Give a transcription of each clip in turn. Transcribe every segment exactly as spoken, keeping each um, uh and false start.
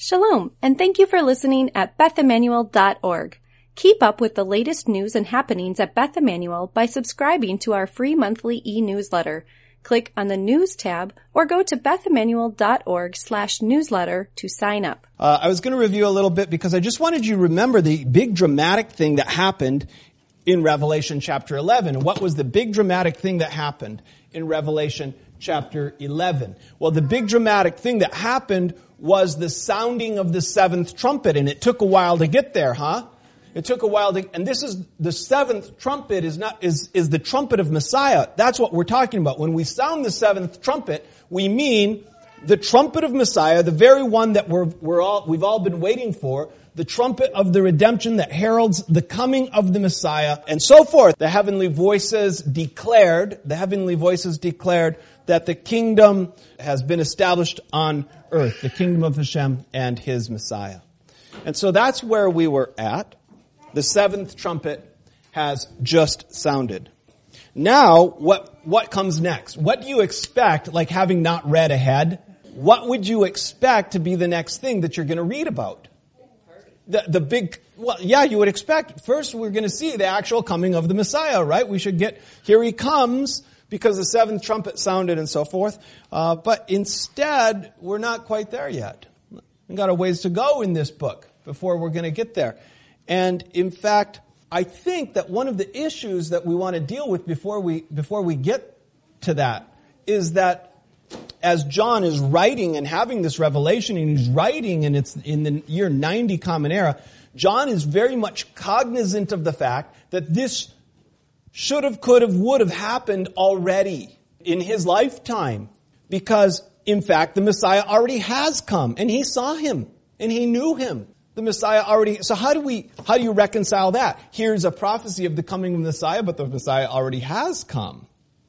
Shalom, and thank you for listening at beth emmanuel dot org. Keep up with the latest news and happenings at Beth Emmanuel by subscribing to our free monthly e-newsletter. Click on the News tab or go to beth emmanuel dot org slash newsletter to sign up. Uh, I was going to review a little bit because I just wanted you to remember the big dramatic thing that happened in Revelation chapter eleven. And what was the big dramatic thing that happened in Revelation chapter eleven? Well, the big dramatic thing that happened was the sounding of the seventh trumpet, and it took a while to get there, huh? It took a while to, and this is, the seventh trumpet is not, is, is the trumpet of Messiah. That's what we're talking about. When we sound the seventh trumpet, we mean the trumpet of Messiah, the very one that we're, we're all, we've all been waiting for, the trumpet of the redemption that heralds the coming of the Messiah, and so forth. The heavenly voices declared, the heavenly voices declared that the kingdom has been established on earth, the kingdom of Hashem and his Messiah. And so that's where we were at. The seventh trumpet has just sounded. Now, what, what comes next? What do you expect, like having not read ahead? What would you expect to be the next thing that you're going to read about? The, the big, well, yeah, you would expect. First, we're going to see the actual coming of the Messiah, right? We should get, here he comes, because the seventh trumpet sounded and so forth. Uh, but instead, we're not quite there yet. We've got a ways to go in this book before we're going to get there. And in fact, I think that one of the issues that we want to deal with before we, before we get to that is that as John is writing and having this revelation, and he's writing and it's in the year ninety Common Era, John is very much cognizant of the fact that this should have, could have, would have happened already in his lifetime. Because, in fact, the Messiah already has come, and he saw him, and he knew him. The Messiah already, so how do we, how do you reconcile that? Here's a prophecy of the coming of the Messiah, but the Messiah already has come.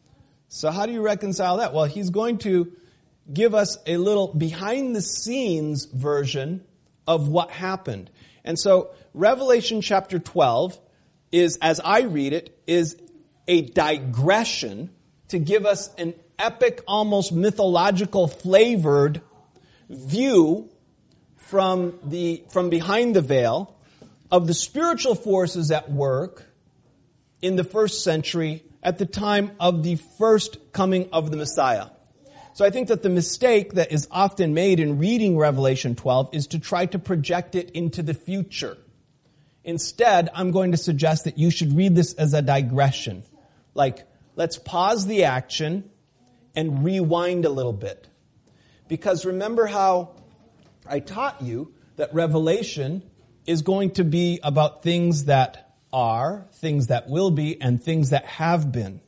So how do you reconcile that? Well, he's going to give us a little behind-the-scenes version of what happened. And so, Revelation chapter twelve is, as I read it, is a digression to give us an epic, almost mythological flavored view from the, from behind the veil of the spiritual forces at work in the first century at the time of the first coming of the Messiah. So I think that the mistake that is often made in reading Revelation twelve is to try to project it into the future. Instead, I'm going to suggest that you should read this as a digression. Like, let's pause the action and rewind a little bit. Because remember how I taught you that Revelation is going to be about things that are, things that will be, and things that have been.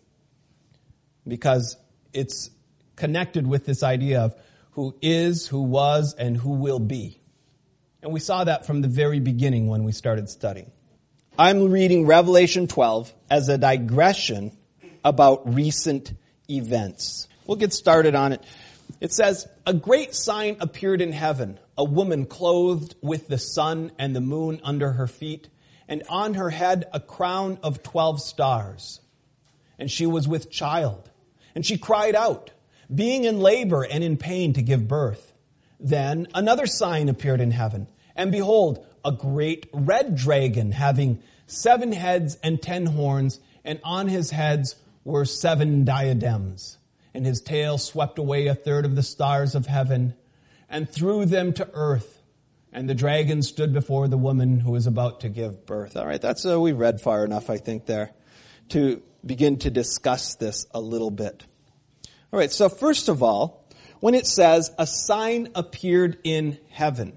Because it's connected with this idea of who is, who was, and who will be. And we saw that from the very beginning when we started studying. I'm reading Revelation twelve as a digression about recent events. We'll get started on it. It says, "A great sign appeared in heaven, a woman clothed with the sun and the moon under her feet, and on her head a crown of twelve stars. And she was with child, and she cried out, being in labor and in pain to give birth. Then another sign appeared in heaven, and behold, a great red dragon having seven heads and ten horns, and on his heads were seven diadems. And his tail swept away a third of the stars of heaven and threw them to earth. And the dragon stood before the woman who was about to give birth." All right, that's uh, we read far enough, I think, there to begin to discuss this a little bit. All right, so first of all, when it says a sign appeared in heaven,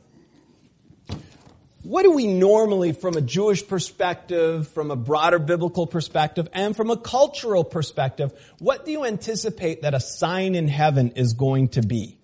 what do we normally, from a Jewish perspective, from a broader biblical perspective, and from a cultural perspective, what do you anticipate that a sign in heaven is going to be?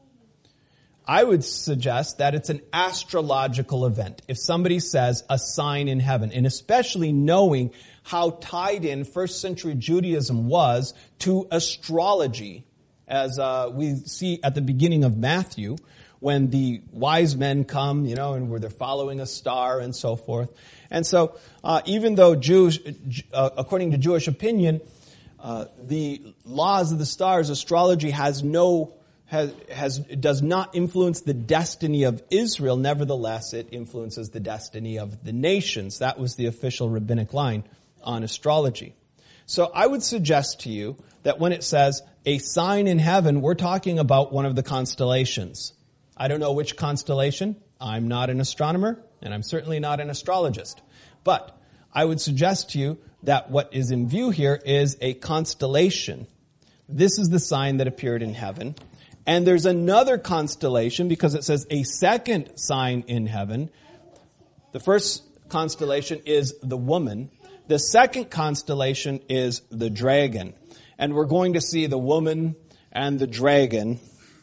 I would suggest that it's an astrological event. If somebody says a sign in heaven, and especially knowing how tied in first century Judaism was to astrology, as uh, we see at the beginning of Matthew, when the wise men come, you know, and where they're following a star and so forth. And so, uh, even though Jews, uh, according to Jewish opinion, uh, the laws of the stars, astrology has no has, has does not influence the destiny of Israel. Nevertheless, it influences the destiny of the nations. That was the official rabbinic line on astrology. So I would suggest to you that when it says a sign in heaven, we're talking about one of the constellations. I don't know which constellation. I'm not an astronomer, and I'm certainly not an astrologist. But I would suggest to you that what is in view here is a constellation. This is the sign that appeared in heaven. And there's another constellation because it says a second sign in heaven. The first constellation is the woman. The second constellation is the dragon. And we're going to see the woman and the dragon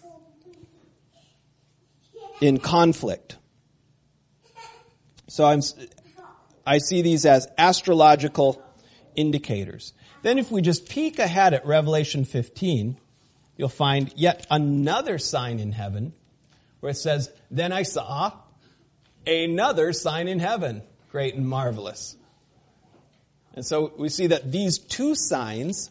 in conflict. So I'm, I see these as astrological indicators. Then if we just peek ahead at Revelation fifteen, you'll find yet another sign in heaven where it says, then I saw another sign in heaven, great and marvelous. And so we see that these two signs,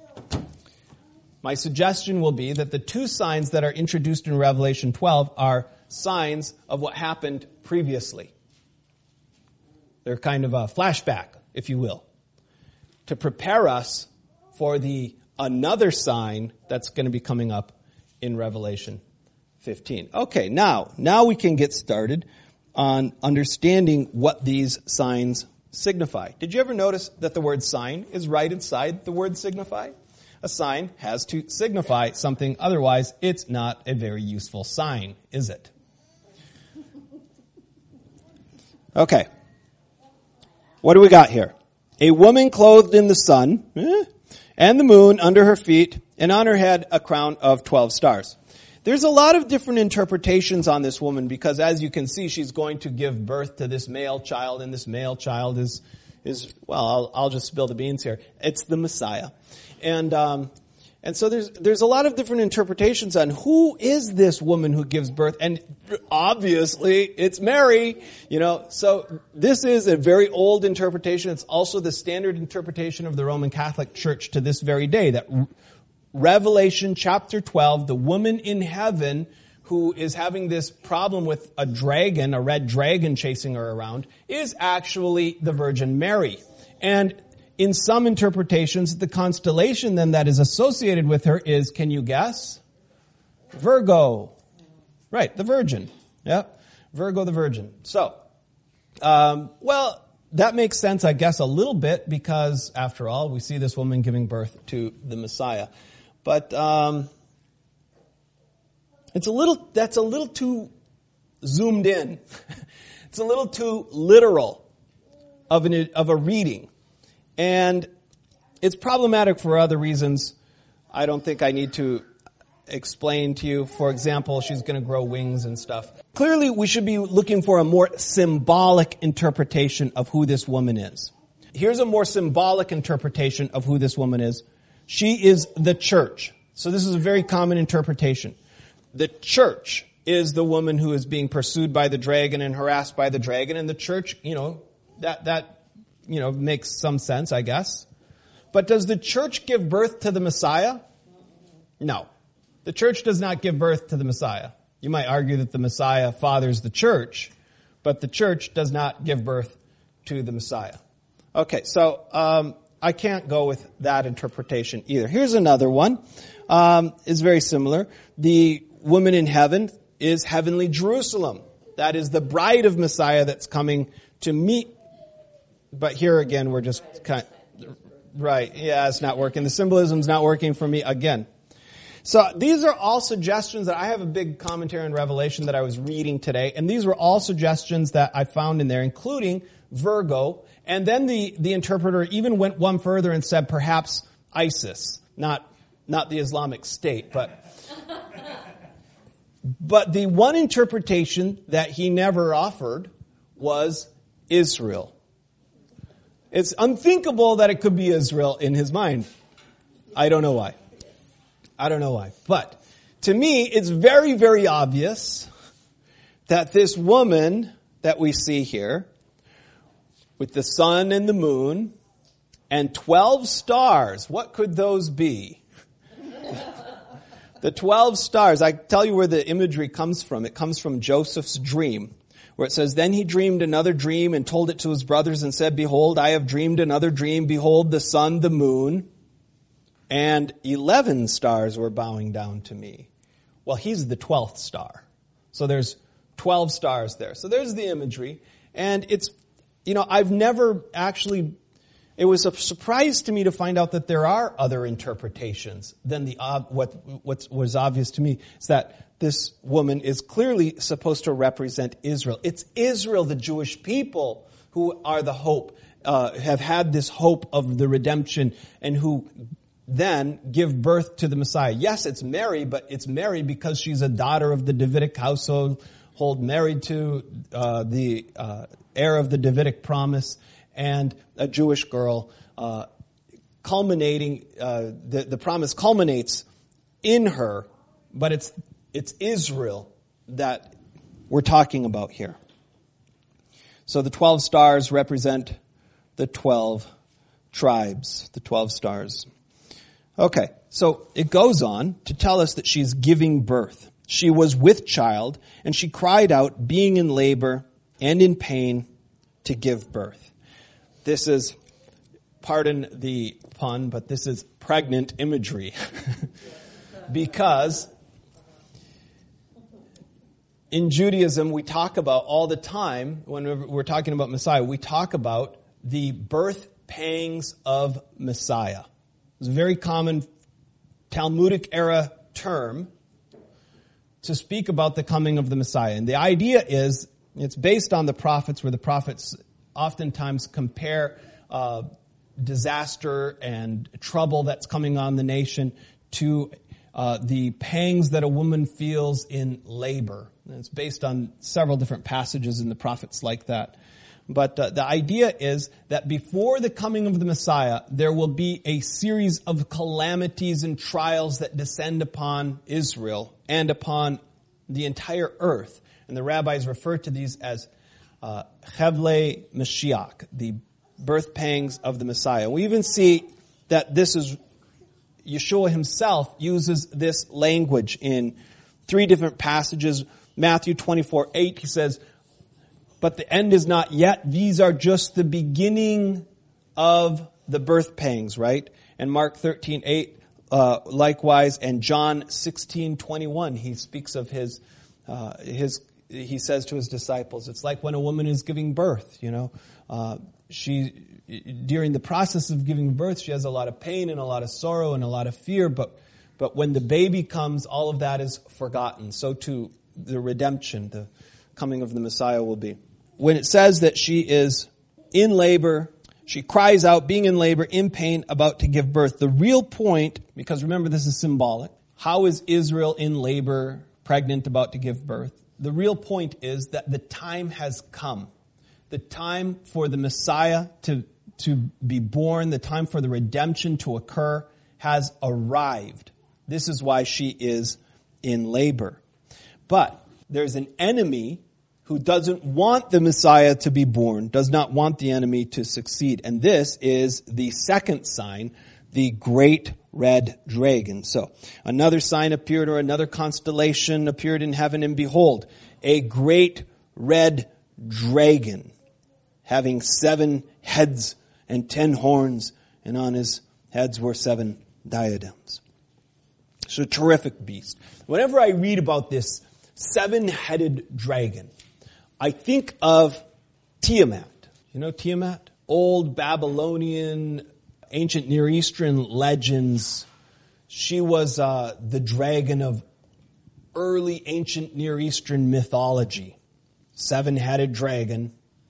my suggestion will be that the two signs that are introduced in Revelation twelve are signs of what happened previously. They're kind of a flashback, if you will, to prepare us for the another sign that's going to be coming up in Revelation fifteen. Okay, now, now we can get started on understanding what these signs signify. Did you ever notice that the word sign is right inside the word signify? A sign has to signify something, otherwise it's not a very useful sign, is it? Okay. What do we got here? A woman clothed in the sun eh, and the moon under her feet, and on her head a crown of twelve stars. There's a lot of different interpretations on this woman because, as you can see, she's going to give birth to this male child, and this male child is, is well, I'll, I'll just spill the beans here. It's the Messiah. And um, and so there's there's a lot of different interpretations on who is this woman who gives birth, and obviously it's Mary, you know. So this is a very old interpretation. It's also the standard interpretation of the Roman Catholic Church to this very day, that Revelation chapter twelve, the woman in heaven who is having this problem with a dragon, a red dragon chasing her around, is actually the Virgin Mary. And in some interpretations, the constellation then that is associated with her is, can you guess? Virgo. Right, the Virgin. Yeah, Virgo the Virgin. So, um, well, that makes sense, I guess, a little bit because, after all, we see this woman giving birth to the Messiah. But um, it's a little, that's a little too zoomed in. It's a little too literal of an of a reading. And it's problematic for other reasons I don't think I need to explain to you. For example, she's going to grow wings and stuff. Clearly, we should be looking for a more symbolic interpretation of who this woman is. Here's a more symbolic interpretation of who this woman is. She is the church. So this is a very common interpretation. The church is the woman who is being pursued by the dragon and harassed by the dragon. And the church, you know, that, that, you know, makes some sense, I guess. But does the church give birth to the Messiah? No. The church does not give birth to the Messiah. You might argue that the Messiah fathers the church, but the church does not give birth to the Messiah. Okay, so um, I can't go with that interpretation either. Here's another one. Um, it's very similar. The woman in heaven is heavenly Jerusalem. That is the bride of Messiah that's coming to meet. But here again, we're just kind of, right. Yeah, it's not working. The symbolism's not working for me again. So these are all suggestions that I have a big commentary on Revelation that I was reading today. And these were all suggestions that I found in there, including Virgo. And then the, the interpreter even went one further and said perhaps ISIS, not, not the Islamic State, but, but the one interpretation that he never offered was Israel. It's unthinkable that it could be Israel in his mind. I don't know why. I don't know why. But to me, it's very, very obvious that this woman that we see here, with the sun and the moon and twelve stars, what could those be? The twelve stars, I tell you where the imagery comes from. It comes from Joseph's dream, where it says, then he dreamed another dream and told it to his brothers and said, behold, I have dreamed another dream. Behold, the sun, the moon, and eleven stars were bowing down to me. Well, he's the twelfth star. So there's twelve stars there. So there's the imagery. And it's, you know, I've never actually, it was a surprise to me to find out that there are other interpretations than the, uh, what, what was obvious to me is that this woman is clearly supposed to represent Israel. It's Israel, the Jewish people, who are the hope, uh, have had this hope of the redemption and who then give birth to the Messiah. Yes, it's Mary, but it's Mary because she's a daughter of the Davidic household, married to uh, the uh, heir of the Davidic promise, and a Jewish girl, uh, culminating, uh, the, the promise culminates in her, but it's, it's Israel that we're talking about here. So the twelve stars represent the twelve tribes, the twelve stars. Okay, so it goes on to tell us that she's giving birth. She was with child, and she cried out, being in labor and in pain to give birth. This is, pardon the pun, but this is pregnant imagery. Because in Judaism, we talk about all the time, when we're talking about Messiah, we talk about the birth pangs of Messiah. It's a very common Talmudic era term to speak about the coming of the Messiah. And the idea is, it's based on the prophets, where the prophets oftentimes compare uh, disaster and trouble that's coming on the nation to uh, the pangs that a woman feels in labor. And it's based on several different passages in the prophets like that. But uh, the idea is that before the coming of the Messiah, there will be a series of calamities and trials that descend upon Israel and upon the entire earth. And the rabbis refer to these as uh, Chevlei Mashiach, the birth pangs of the Messiah. We even see that this is, Yeshua himself uses this language in three different passages. Matthew twenty-four eight, he says, but the end is not yet. These are just the beginning of the birth pangs, right? And Mark thirteen eight, uh, likewise, and John sixteen twenty-one, he speaks of his, uh, his, he says to his disciples, it's like when a woman is giving birth, you know, uh, she, during the process of giving birth, she has a lot of pain and a lot of sorrow and a lot of fear, but, but when the baby comes, all of that is forgotten. So too, the redemption, the coming of the Messiah will be. When it says that she is in labor, she cries out, being in labor, in pain, about to give birth. The real point, because remember this is symbolic, how is Israel in labor, pregnant, about to give birth? The real point is that the time has come. The time for the Messiah to, to be born, the time for the redemption to occur has arrived. This is why she is in labor. But there's an enemy who doesn't want the Messiah to be born, does not want the enemy to succeed. And this is the second sign, the great red dragon. So another sign appeared, or another constellation appeared in heaven, and behold, a great red dragon, having seven heads and ten horns, and on his heads were seven diadems. It's a terrific beast. Whenever I read about this seven-headed dragon, I think of Tiamat. You know Tiamat? Old Babylonian, ancient Near Eastern legends. She was uh, the dragon of early ancient Near Eastern mythology. Seven-headed dragon.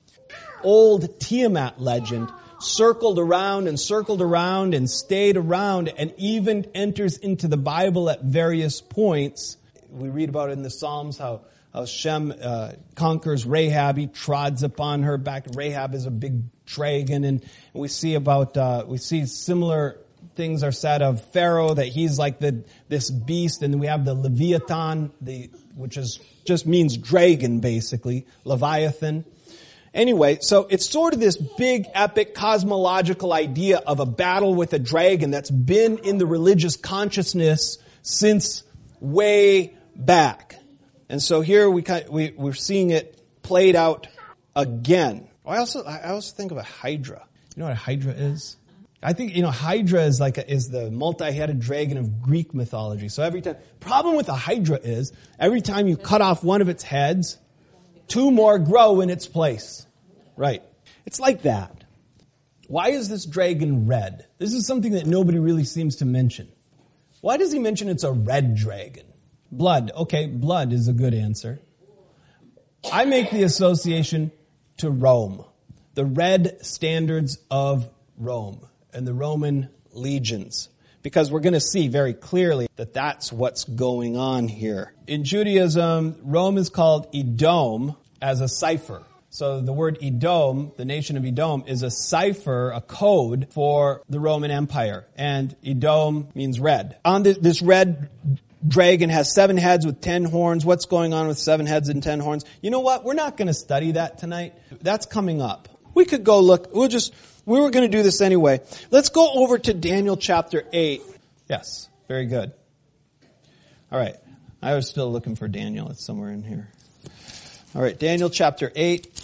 Old Tiamat legend circled around and circled around and stayed around and even enters into the Bible at various points. We read about it in the Psalms, how, how Shem uh, conquers Rahab. He trods upon her back. Rahab is a big dragon, and we see about uh, we see similar things are said of Pharaoh, that he's like the this beast, and we have the Leviathan, the which is just means dragon basically, Leviathan. Anyway, so it's sort of this big, epic, cosmological idea of a battle with a dragon that's been in the religious consciousness since way back. And so here we, we we're seeing it played out again. I also I also think of a hydra. You know what a hydra is? I think, you know, Hydra is like a, is the multi-headed dragon of Greek mythology. So every time, problem with a Hydra is every time you cut off one of its heads, two more grow in its place. Right. It's like that. Why is this dragon red? This is something that nobody really seems to mention. Why does he mention it's a red dragon? Blood. Okay, blood is a good answer. I make the association to Rome. The red standards of Rome and the Roman legions. Because we're going to see very clearly that that's what's going on here. In Judaism, Rome is called Edom as a cipher. So the word Edom, the nation of Edom, is a cipher, a code for the Roman Empire. And Edom means red. On this, this red dragon has seven heads with ten horns. What's going on with seven heads and ten horns? You know what? We're not going to study that tonight. That's coming up. We could go look. We'll just... We were going to do this anyway. Let's go over to Daniel chapter eight. Yes, very good. All right. I was still looking for Daniel. It's somewhere in here. All right, Daniel chapter eight.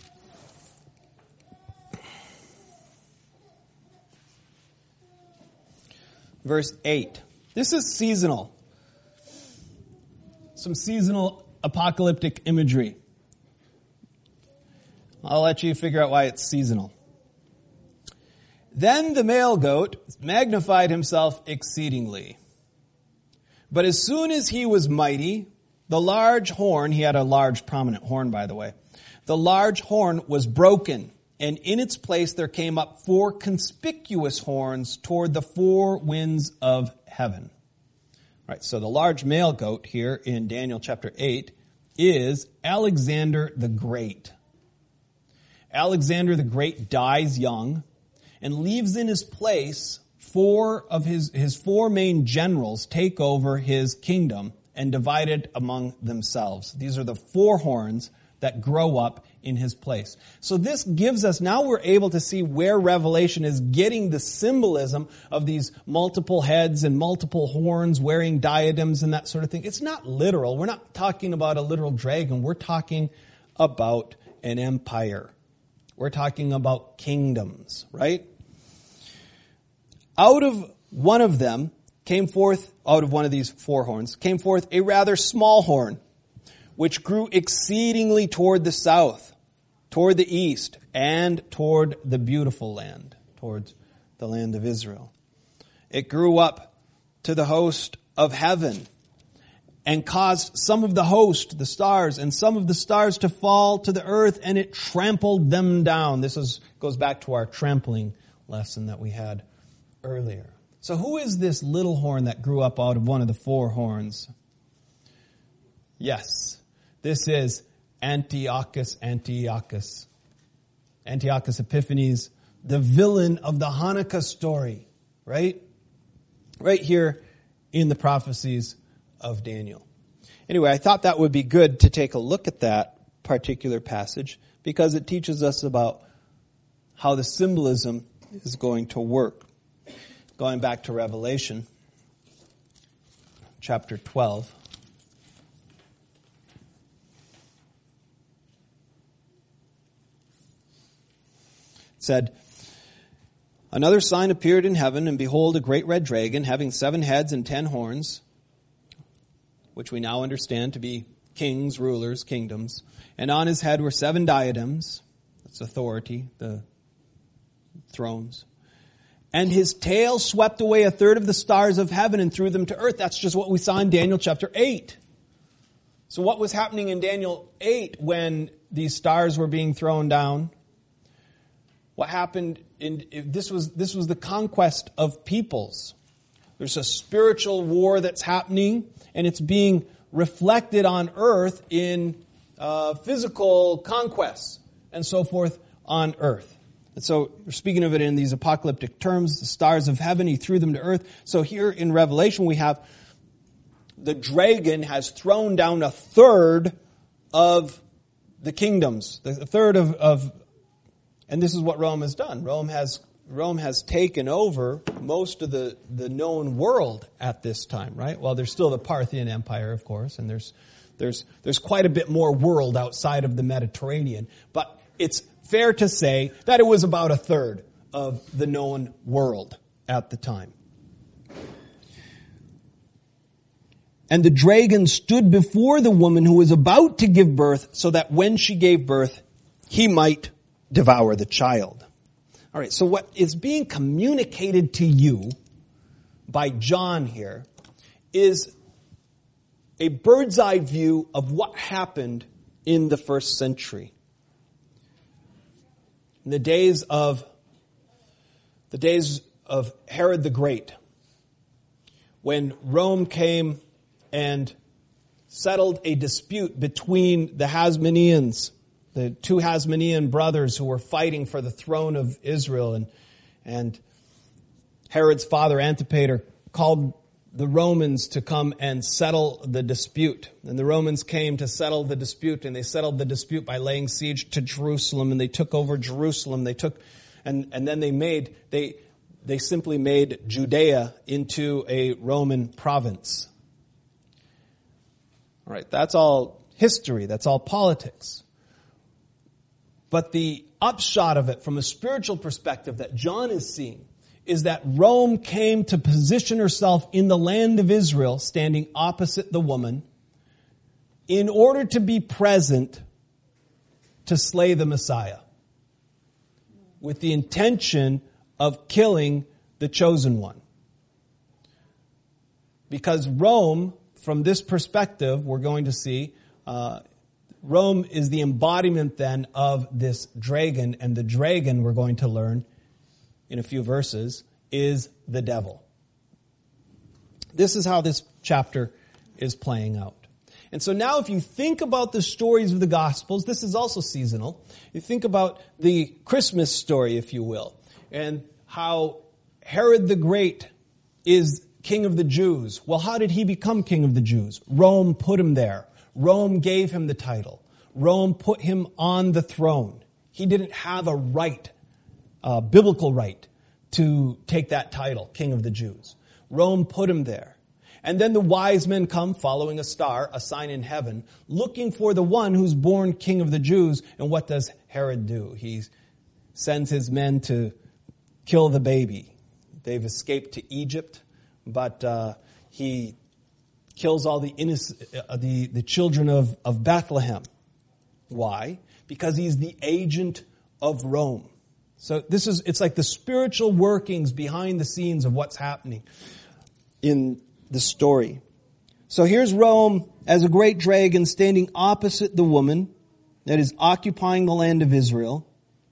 Verse eight. This is seasonal. Some seasonal apocalyptic imagery. I'll let you figure out why it's seasonal. Then the male goat magnified himself exceedingly. But as soon as he was mighty, the large horn, he had a large prominent horn, by the way, the large horn was broken, and in its place there came up four conspicuous horns toward the four winds of heaven. All right, so the large male goat here in Daniel chapter eight is Alexander the Great. Alexander the Great dies young and leaves in his place four of his, his four main generals take over his kingdom and divide it among themselves. These are the four horns that grow up in his place. So this gives us, now we're able to see where Revelation is getting the symbolism of these multiple heads and multiple horns wearing diadems and that sort of thing. It's not literal. We're not talking about a literal dragon. We're talking about an empire. We're talking about kingdoms, right? Out of one of them came forth, out of one of these four horns, came forth a rather small horn, which grew exceedingly toward the south, toward the east, and toward the beautiful land, towards the land of Israel. It grew up to the host of heaven and caused some of the host, the stars, and some of the stars to fall to the earth, and it trampled them down. This is, goes back to our trampling lesson that we had earlier. So who is this little horn that grew up out of one of the four horns? Yes, this is Antiochus Antiochus. Antiochus Epiphanes, the villain of the Hanukkah story, right? Right here in the prophecies of Daniel. Anyway, I thought that would be good to take a look at that particular passage because it teaches us about how the symbolism is going to work. Going back to Revelation, chapter twelve. It said, another sign appeared in heaven, and behold, a great red dragon, having seven heads and ten horns, which we now understand to be kings, rulers, kingdoms. And on his head were seven diadems. That's authority, the thrones. And his tail swept away a third of the stars of heaven and threw them to earth. That's just what we saw in Daniel chapter eight. So what was happening in Daniel eight when these stars were being thrown down? What happened in, this was, this was the conquest of peoples. There's a spiritual war that's happening, and it's being reflected on earth in uh, physical conquests and so forth on earth. And so we're speaking of it in these apocalyptic terms, the stars of heaven, he threw them to earth. So here in Revelation we have the dragon has thrown down a third of the kingdoms, a third of, of, and this is what Rome has done. Rome has Rome has taken over most of the, the known world at this time, right? Well, there's still the Parthian Empire, of course, and there's there's there's quite a bit more world outside of the Mediterranean. But it's fair to say that it was about a third of the known world at the time. And the dragon stood before the woman who was about to give birth, so that when she gave birth, he might devour the child. All right, so what is being communicated to you by John here is a bird's eye view of what happened in the first century. In the days of the days of Herod the Great, when Rome came and settled a dispute between the Hasmoneans, the two Hasmonean brothers who were fighting for the throne of Israel, and and Herod's father Antipater called the Romans to come and settle the dispute. And the Romans came to settle the dispute, and they settled the dispute by laying siege to Jerusalem, and they took over Jerusalem. They took, and, and then they made, they, they simply made Judea into a Roman province. All right, that's all history. That's all politics. But the upshot of it from a spiritual perspective that John is seeing is that Rome came to position herself in the land of Israel, standing opposite the woman, in order to be present to slay the Messiah, with the intention of killing the chosen one. Because Rome, from this perspective, we're going to see, uh, Rome is the embodiment then of this dragon, and the dragon, we're going to learn in a few verses, is the devil. This is how this chapter is playing out. And so now if you think about the stories of the Gospels, this is also seasonal. You think about the Christmas story, if you will, and how Herod the Great is king of the Jews. Well, how did he become king of the Jews? Rome put him there. Rome gave him the title. Rome put him on the throne. He didn't have a right, a biblical right, to take that title, king of the Jews. Rome put him there. And then the wise men come following a star, a sign in heaven, looking for the one who's born king of the Jews. And what does Herod do? He sends his men to kill the baby. They've escaped to Egypt, but uh, he kills all the innocent, uh, the, the children of, of Bethlehem. Why? Because he's the agent of Rome. So this is, it's like the spiritual workings behind the scenes of what's happening in the story. So here's Rome as a great dragon standing opposite the woman that is occupying the land of Israel,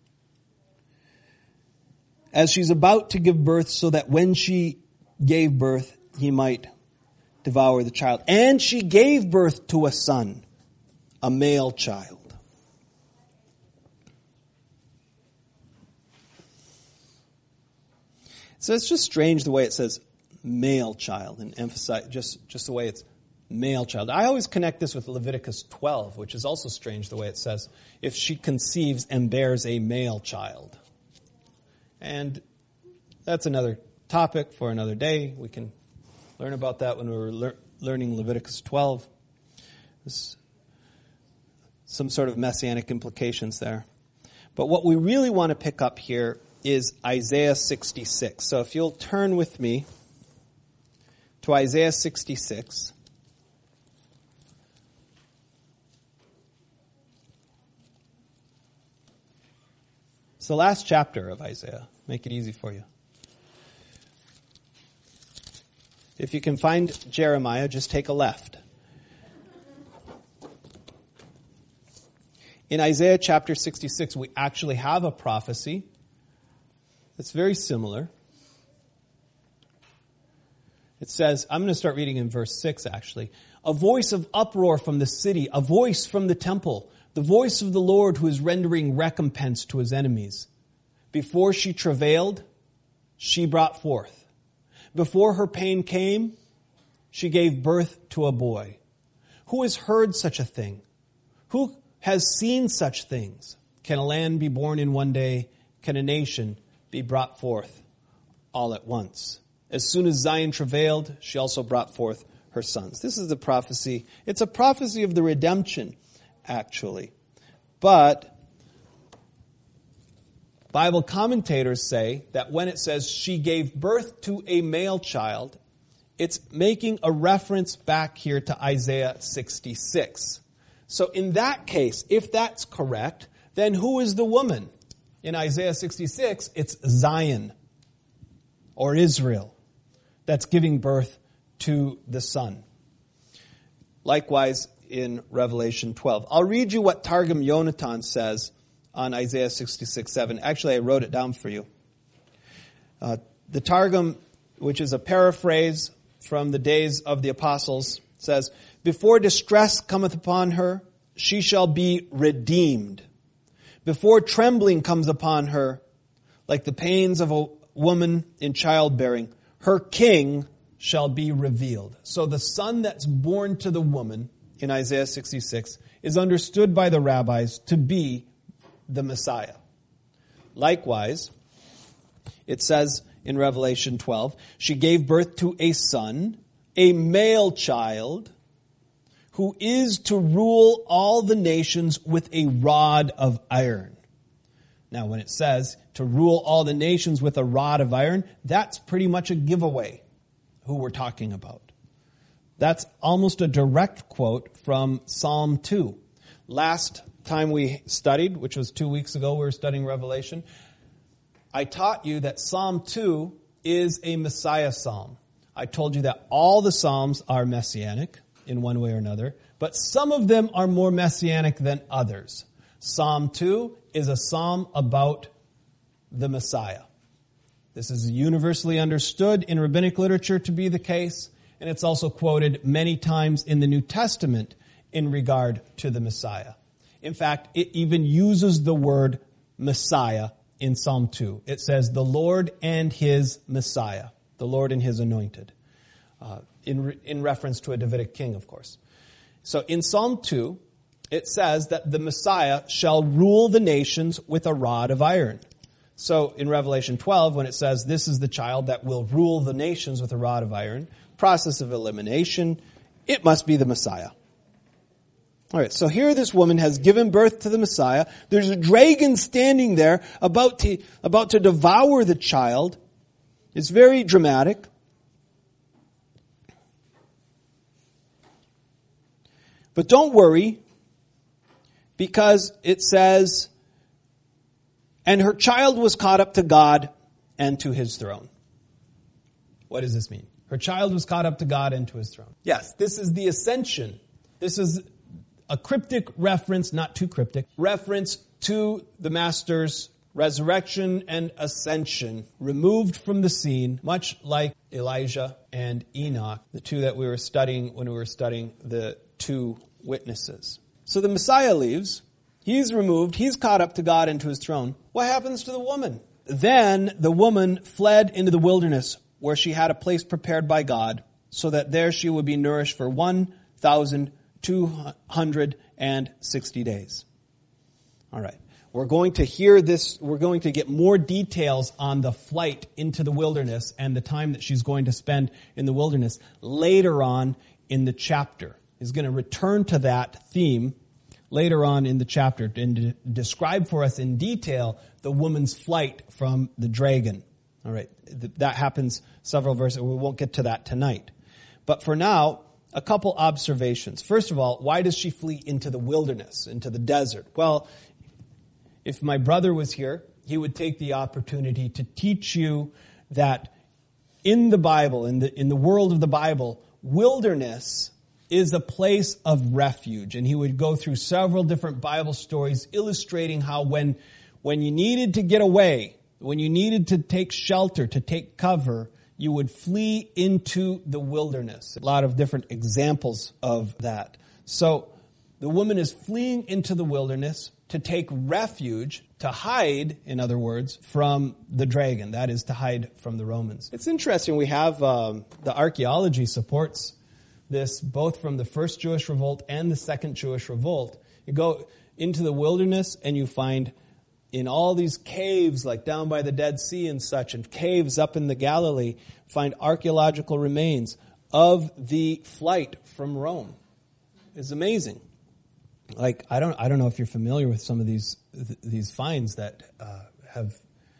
as she's about to give birth, so that when she gave birth, he might devour the child. And she gave birth to a son, a male child. So it's just strange the way it says male child and emphasize just, just the way it's male child. I always connect this with Leviticus twelve, which is also strange the way it says, if she conceives and bears a male child. And that's another topic for another day. We can learn about that when we were lear- learning Leviticus twelve. There's some sort of messianic implications there. But what we really want to pick up here is Isaiah sixty-six. So if you'll turn with me to Isaiah sixty-six. It's the last chapter of Isaiah. Make it easy for you. If you can find Jeremiah, just take a left. In Isaiah chapter sixty-six, we actually have a prophecy that's very similar. It says, I'm going to start reading in verse six actually. A voice of uproar from the city, a voice from the temple, the voice of the Lord who is rendering recompense to his enemies. Before she travailed, she brought forth. Before her pain came, she gave birth to a boy. Who has heard such a thing? Who has seen such things? Can a land be born in one day? Can a nation be brought forth all at once. As soon as Zion travailed, she also brought forth her sons. This is the prophecy. It's a prophecy of the redemption, actually. But Bible commentators say that when it says she gave birth to a male child, it's making a reference back here to Isaiah sixty-six. So in that case, if that's correct, then who is the woman? In Isaiah sixty-six, it's Zion or Israel that's giving birth to the Son. Likewise, in Revelation twelve. I'll read you what Targum Yonatan says on Isaiah sixty-six seven. Actually, I wrote it down for you. Uh, the Targum, which is a paraphrase from the days of the apostles, says, "Before distress cometh upon her, she shall be redeemed. Before trembling comes upon her, like the pains of a woman in childbearing, her king shall be revealed." So the son that's born to the woman in Isaiah sixty-six is understood by the rabbis to be the Messiah. Likewise, it says in Revelation twelve, she gave birth to a son, a male child, who is to rule all the nations with a rod of iron. Now, when it says to rule all the nations with a rod of iron, that's pretty much a giveaway who we're talking about. That's almost a direct quote from Psalm two. Last time we studied, which was two weeks ago, we were studying Revelation, I taught you that Psalm two is a Messiah psalm. I told you that all the psalms are messianic in one way or another, but some of them are more messianic than others. Psalm two is a psalm about the Messiah. This is universally understood in rabbinic literature to be the case, and it's also quoted many times in the New Testament in regard to the Messiah. In fact, it even uses the word Messiah in Psalm two. It says, the Lord and his Messiah, the Lord and his anointed, uh, in, re- in reference to a Davidic king, of course. So in Psalm two, it says that the Messiah shall rule the nations with a rod of iron. So in Revelation twelve, when it says this is the child that will rule the nations with a rod of iron, process of elimination, it must be the Messiah. All right, so here this woman has given birth to the Messiah. There's a dragon standing there about to, about to devour the child. It's very dramatic. But don't worry, because it says, and her child was caught up to God and to his throne. What does this mean? Her child was caught up to God and to his throne. Yes, this is the ascension. This is a cryptic reference, not too cryptic, reference to the Master's resurrection and ascension, removed from the scene, much like Elijah and Enoch, the two that we were studying when we were studying the two witnesses. So the Messiah leaves. He's removed. He's caught up to God and to his throne. What happens to the woman? Then the woman fled into the wilderness, where she had a place prepared by God, so that there she would be nourished for one thousand two hundred sixty days. All right. We're going to hear this. We're going to get more details on the flight into the wilderness and the time that she's going to spend in the wilderness later on in the chapter. He's going to return to that theme later on in the chapter and to describe for us in detail the woman's flight from the dragon. All right. That happens several verses. We won't get to that tonight. But for now, a couple observations. First of all, why does she flee into the wilderness, into the desert? Well, if my brother was here, he would take the opportunity to teach you that in the Bible, in the, in the world of the Bible, wilderness is a place of refuge. And he would go through several different Bible stories illustrating how when, when you needed to get away, when you needed to take shelter, to take cover, you would flee into the wilderness. A lot of different examples of that. So the woman is fleeing into the wilderness to take refuge, to hide, in other words, from the dragon. That is, to hide from the Romans. It's interesting. We have um, the archaeology supports this both from the first Jewish revolt and the second Jewish revolt. You go into the wilderness and you find in all these caves, like down by the Dead Sea and such, and caves up in the Galilee, find archaeological remains of the flight from Rome. It's amazing. Like, I don't, I don't know if you're familiar with some of these th- these finds that uh, have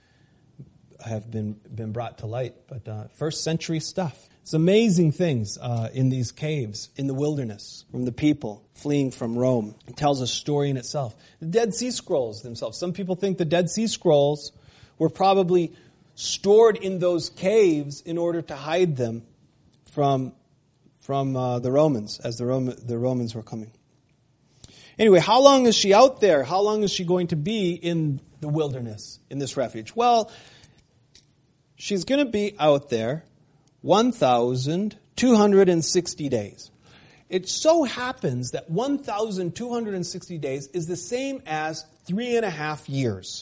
have been been brought to light, but uh, first century stuff. It's amazing things uh, in these caves, in the wilderness, from the people fleeing from Rome. It tells a story in itself. The Dead Sea Scrolls themselves. Some people think the Dead Sea Scrolls were probably stored in those caves in order to hide them from from uh, the Romans, as the Roman, the Romans were coming. Anyway, how long is she out there? How long is she going to be in the wilderness, in this refuge? Well, she's going to be out there one thousand two hundred sixty days. It so happens that one thousand two hundred sixty days is the same as three and a half years.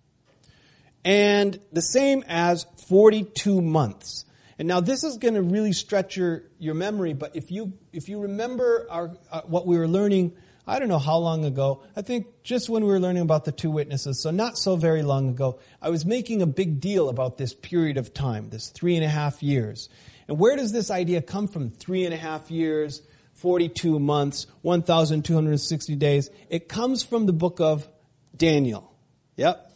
And the same as forty-two months. And now this is going to really stretch your, your memory, but if you if you remember our uh, what we were learning, I don't know how long ago, I think just when we were learning about the two witnesses, so not so very long ago, I was making a big deal about this period of time, this three and a half years. And where does this idea come from? Three and a half years, forty-two months, one thousand two hundred sixty days. It comes from the book of Daniel. Yep.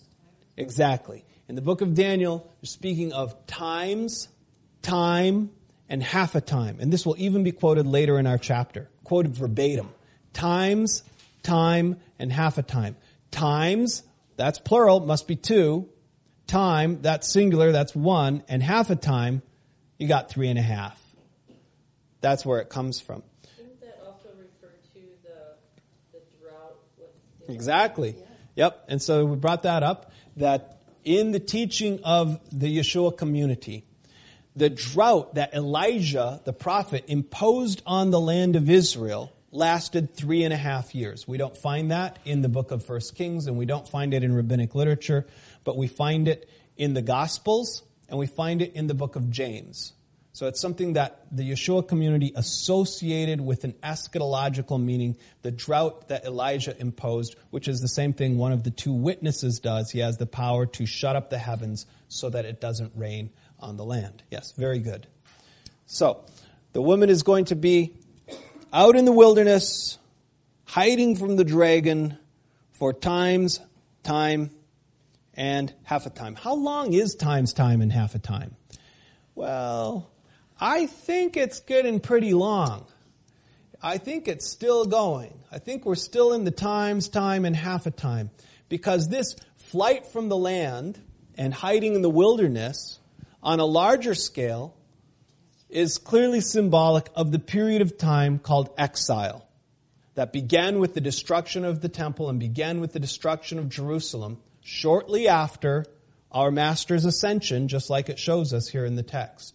Exactly. In the book of Daniel, they're speaking of times, time, and half a time. And this will even be quoted later in our chapter, quoted verbatim. Times, time, and half a time. Times, that's plural, must be two. Time, that's singular, that's one. And half a time, you got three and a half. That's where it comes from. Didn't that also refer to the, the drought? With the Exactly. Yeah. Yep. And so we brought that up, that in the teaching of the Yeshua community, the drought that Elijah, the prophet, imposed on the land of Israel lasted three and a half years. We don't find that in the book of First Kings, and we don't find it in rabbinic literature, but we find it in the Gospels, and we find it in the book of James. So it's something that the Yeshua community associated with an eschatological meaning, the drought that Elijah imposed, which is the same thing one of the two witnesses does. He has the power to shut up the heavens so that it doesn't rain on the land. Yes, very good. So the woman is going to be out in the wilderness, hiding from the dragon for times, time, and half a time. How long is times, time, and half a time? Well, I think it's getting pretty long. I think it's still going. I think we're still in the times, time, and half a time. Because this flight from the land and hiding in the wilderness on a larger scale is clearly symbolic of the period of time called exile that began with the destruction of the temple and began with the destruction of Jerusalem shortly after our Master's ascension, just like it shows us here in the text.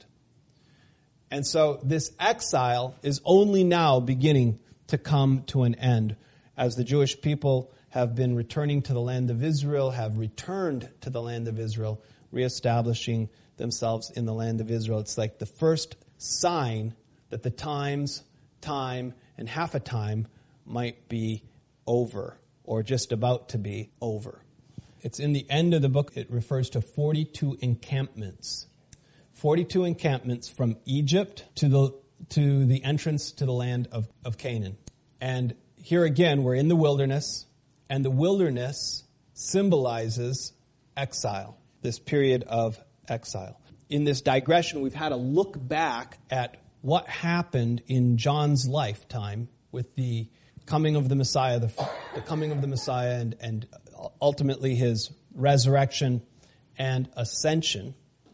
And so this exile is only now beginning to come to an end as the Jewish people have been returning to the land of Israel, have returned to the land of Israel, reestablishing themselves in the land of Israel. It's like the first sign that the times, time, and half a time might be over, or just about to be over. It's in the end of the book. It refers to forty-two encampments. forty-two encampments from Egypt to the to the entrance to the land of, of Canaan. And here again, we're in the wilderness, and the wilderness symbolizes exile, this period of exile. In this digression, we've had a look back at what happened in John's lifetime with the coming of the Messiah, the, the coming of the Messiah, and, and ultimately his resurrection and ascension.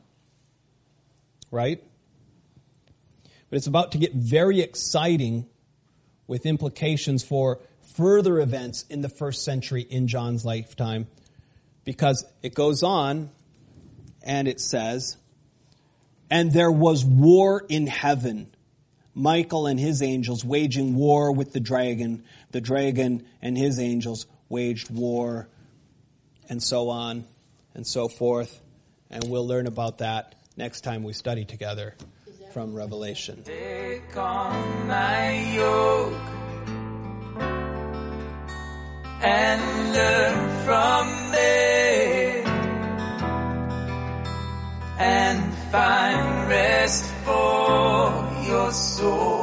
Right? But it's about to get very exciting with implications for further events in the first century in John's lifetime, because it goes on and it says, "And there was war in heaven, Michael and his angels waging war with the dragon. The dragon and his angels waged war," and so on and so forth. And we'll learn about that next time we study together from Revelation. Take on my yoke and learn from me. soul.